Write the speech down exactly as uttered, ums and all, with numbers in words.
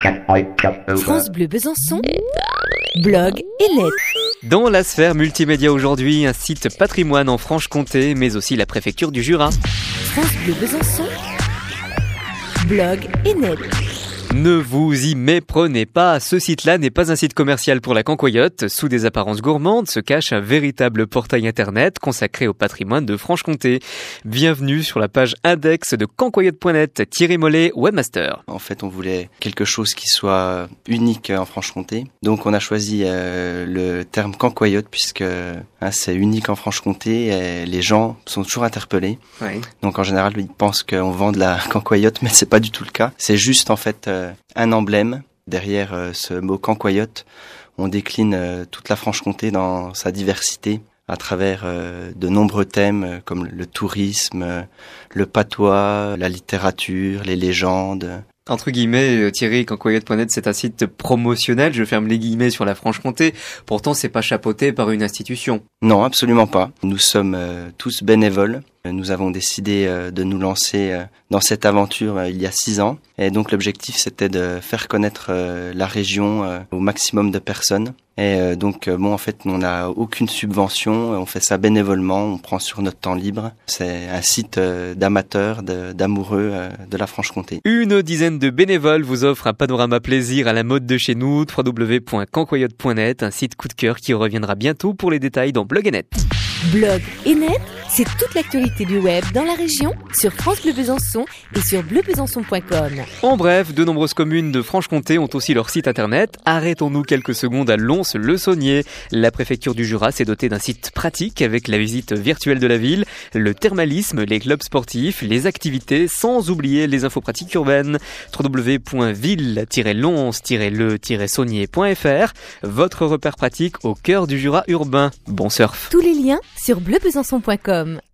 France Bleu Besançon, blog et net. Dans la sphère multimédia aujourd'hui, un site patrimoine en Franche-Comté, mais aussi la préfecture du Jura. France Bleu Besançon, blog et net. Ne vous y méprenez pas, ce site-là n'est pas un site commercial pour la cancoyote. Sous des apparences gourmandes se cache un véritable portail internet consacré au patrimoine de Franche-Comté. Bienvenue sur la page index de cancoyote point net, Thierry Mollet, webmaster. En fait, on voulait quelque chose qui soit unique en Franche-Comté. Donc on a choisi euh, le terme cancoyote puisque hein, c'est unique en Franche-Comté et les gens sont toujours interpellés. Oui. Donc en général, ils pensent qu'on vend de la cancoyote, mais c'est pas du tout le cas. C'est juste en fait euh, un emblème. Derrière euh, ce mot cancoyote, on décline euh, toute la Franche-Comté dans sa diversité à travers euh, de nombreux thèmes euh, comme le tourisme, euh, le patois, la littérature, les légendes. Entre guillemets, Thierry, cancoyote point net, c'est un site promotionnel, je ferme les guillemets sur la Franche-Comté. Pourtant, c'est pas chapeauté par une institution. Non, absolument pas. Nous sommes euh, tous bénévoles. Nous avons décidé euh, de nous lancer euh, dans cette aventure euh, il y a six ans. Et donc l'objectif, c'était de faire connaître euh, la région euh, au maximum de personnes. Et euh, donc, euh, bon, en fait, on n'a aucune subvention. On fait ça bénévolement. On prend sur notre temps libre. C'est un site euh, d'amateurs, de, d'amoureux euh, de la Franche-Comté. Une dizaine de bénévoles vous offrent un panorama plaisir à la mode de chez nous. w w w point cancoyote point net, un site coup de cœur qui reviendra bientôt pour les détails dans Blog et Net. Blog et net, c'est toute l'actualité du web dans la région sur France Bleu Besançon et sur bleu besançon point com. En bref, de nombreuses communes de Franche-Comté ont aussi leur site internet. Arrêtons-nous quelques secondes à Lons-le-Saunier. La préfecture du Jura s'est dotée d'un site pratique avec la visite virtuelle de la ville, le thermalisme, les clubs sportifs, les activités, sans oublier les infos pratiques urbaines. w w w point ville tiret lons tiret le tiret saunier point f r, votre repère pratique au cœur du Jura urbain. Bon surf. Tous les liens sur bleu besançon point com.